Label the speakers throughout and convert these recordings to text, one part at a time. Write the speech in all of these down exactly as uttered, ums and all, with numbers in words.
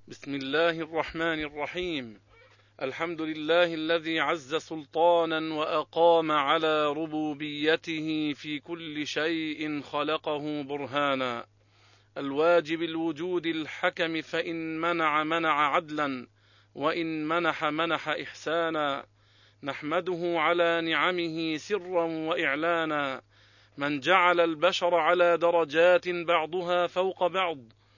Speaker 1: بسم الله الرحمن الرحيم. الحمد لله الذي عز سلطانا وأقام على ربوبيته في كل شيء خلقه برهانا، الواجب الوجود الحكم، فإن منع منع عدلا، وإن منح منح إحسانا. نحمده على نعمه سرا وإعلانا، من جعل البشر على درجات بعضها فوق بعض،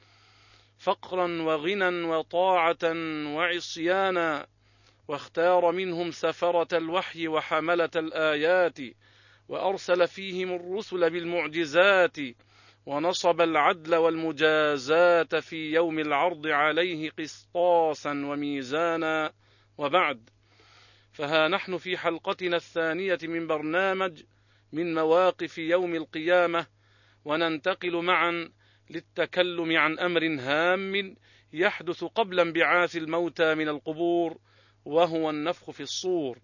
Speaker 1: فقرا وغنى وطاعة وعصيانا، واختار منهم سفرة الوحي وحملة الآيات، وأرسل فيهم الرسل بالمعجزات، ونصب العدل والمجازاة في يوم العرض عليه قسطاسا وميزانا. وبعد، فها نحن في حلقتنا الثانية من برنامج من مواقف يوم القيامة، وننتقل معا للتكلم عن أمر هام يحدث قبل انبعاث الموتى من القبور، وهو النفخ في الصور.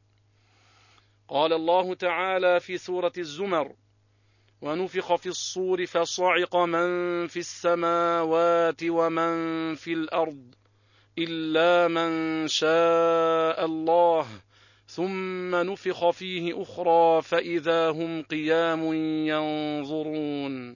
Speaker 1: قال الله تعالى في سورة الزمر: ونفخ في الصور فصعق من في السماوات ومن في الأرض إلا من شاء الله، ثم نفخ فيه أخرى فإذا هم قيام ينظرون.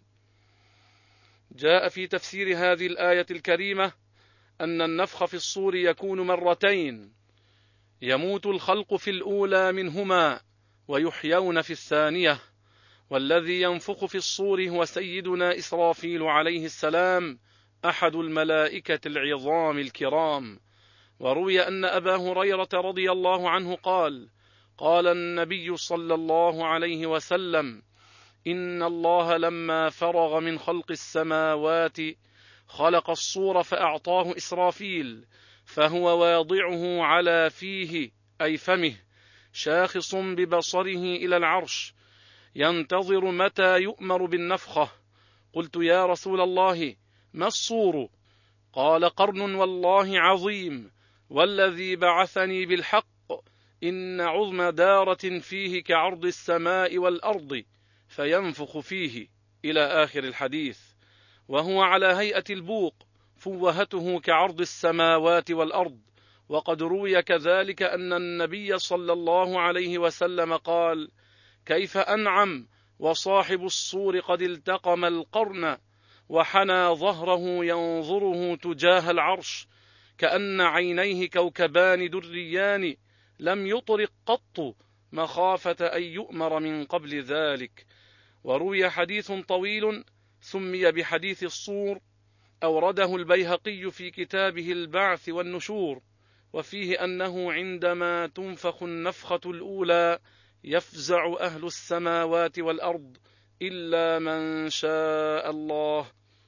Speaker 1: جاء في تفسير هذه الآية الكريمة أن النفخ في الصور يكون مرتين، يموت الخلق في الأولى منهما ويحيون في الثانية، والذي ينفخ في الصور هو سيدنا إسرافيل عليه السلام، أحد الملائكة العظام الكرام. وروي أن أبا هريرة رضي الله عنه قال: قال النبي صلى الله عليه وسلم: إن الله لما فرغ من خلق السماوات خلق الصور فأعطاه إسرافيل، فهو واضعه على فيه أي فمه، شاخص ببصره إلى العرش، ينتظر متى يؤمر بالنفخة. قلت: يا رسول الله، ما الصور؟ قال: قرن والله عظيم، والذي بعثني بالحق إن عظم دارة فيه كعرض السماء والأرض، فينفخ فيه، إلى آخر الحديث. وهو على هيئة البوق، فوهته كعرض السماوات والأرض. وقد روي كذلك أن النبي صلى الله عليه وسلم قال: كيف أنعم وصاحب الصور قد التقم القرن، وحنى ظهره ينظره تجاه العرش، كأن عينيه كوكبان دريان، لم يطرق قط مخافة أن يؤمر من قبل ذلك. وروي حديث طويل سمي بحديث الصور، أورده البيهقي في كتابه البعث والنشور، وفيه أنه عندما تنفخ النفخة الأولى يفزع أهل السماوات والأرض إلا من شاء الله،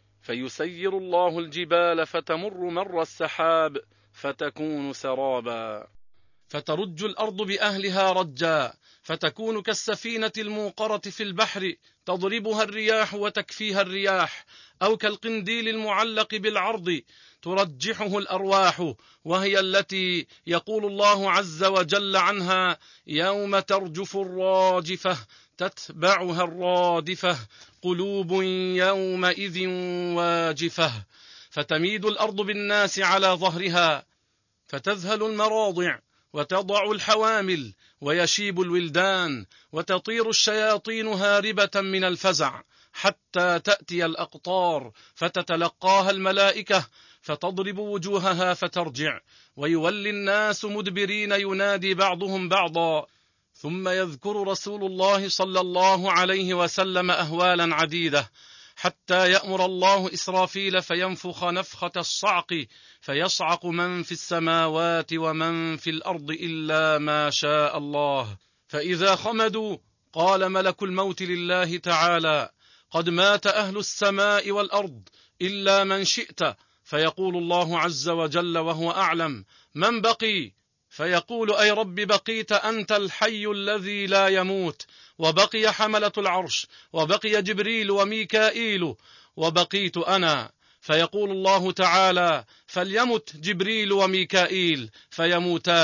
Speaker 1: فيسير الله الجبال فتمر مر السحاب فتكون سرابا، فترج الأرض بأهلها رجا، فتكون كالسفينة الموقرة في البحر تضربها الرياح وتكفيها الرياح، أو كالقنديل المعلق بالعرض ترجحه الأرواح، وهي التي يقول الله عز وجل عنها: يوم ترجف الراجفة تتبعها الرادفة، قلوب يومئذ واجفة. فتميد الأرض بالناس على ظهرها، فتذهل المراضع، وتضع الحوامل، ويشيب الولدان، وتطير الشياطين هاربة من الفزع، حتى تأتي الأقطار فتتلقاها الملائكة، فتضرب وجوهها فترجع، ويولي الناس مدبرين ينادي بعضهم بعضا. ثم يذكر رسول الله صلى الله عليه وسلم أهوالا عديدة، حتى يأمر الله إسرافيل فينفخ نفخة الصعق، فيصعق من في السماوات ومن في الأرض إلا ما شاء الله. فإذا خمدوا قال ملك الموت لله تعالى: قد مات أهل السماء والأرض إلا من شئت. فيقول الله عز وجل وهو أعلم: من بقي؟ فيقول: أي رب، بقيت أنت الحي الذي لا يموت، وبقي حملة العرش، وبقي جبريل وميكائيل، وبقيت أنا. فيقول الله تعالى: فليمت جبريل وميكائيل، فيموتان،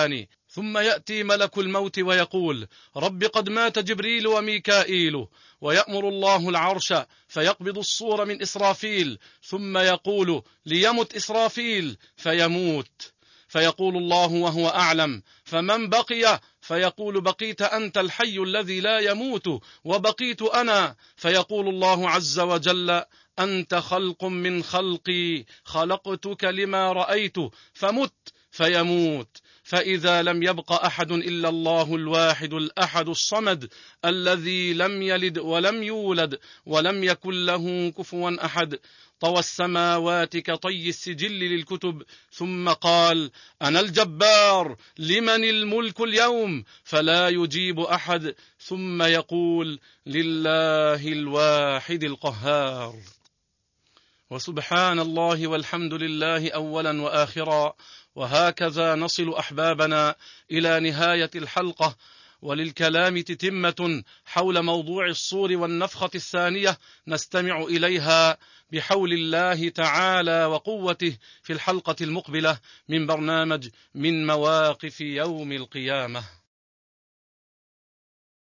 Speaker 1: ثم يأتي ملك الموت ويقول: رب قد مات جبريل وميكائيل. ويأمر الله العرش فيقبض الصور من إسرافيل، ثم يقول: ليمت إسرافيل، فيموت. فيقول الله وهو أعلم: فمن بقي؟ فيقول: بقيت أنت الحي الذي لا يموت، وبقيت أنا. فيقول الله عز وجل: أنت خلق من خلقي، خلقتك لما رأيت، فمت. فيموت. فإذا لم يبق أحد إلا الله الواحد الأحد الصمد الذي لم يلد ولم يولد ولم يكن له كفوا أحد، طوى السماوات كطي السجل للكتب، ثم قال: أنا الجبار، لمن الملك اليوم؟ فلا يجيب أحد، ثم يقول: لله الواحد القهار. وسبحان الله والحمد لله أولا وآخرا. وهكذا نصل أحبابنا إلى نهاية الحلقة، وللكلام تتمة حول موضوع الصور والنفخة الثانية نستمع إليها بحول الله تعالى وقوته في الحلقة المقبلة من برنامج من مواقف يوم القيامة.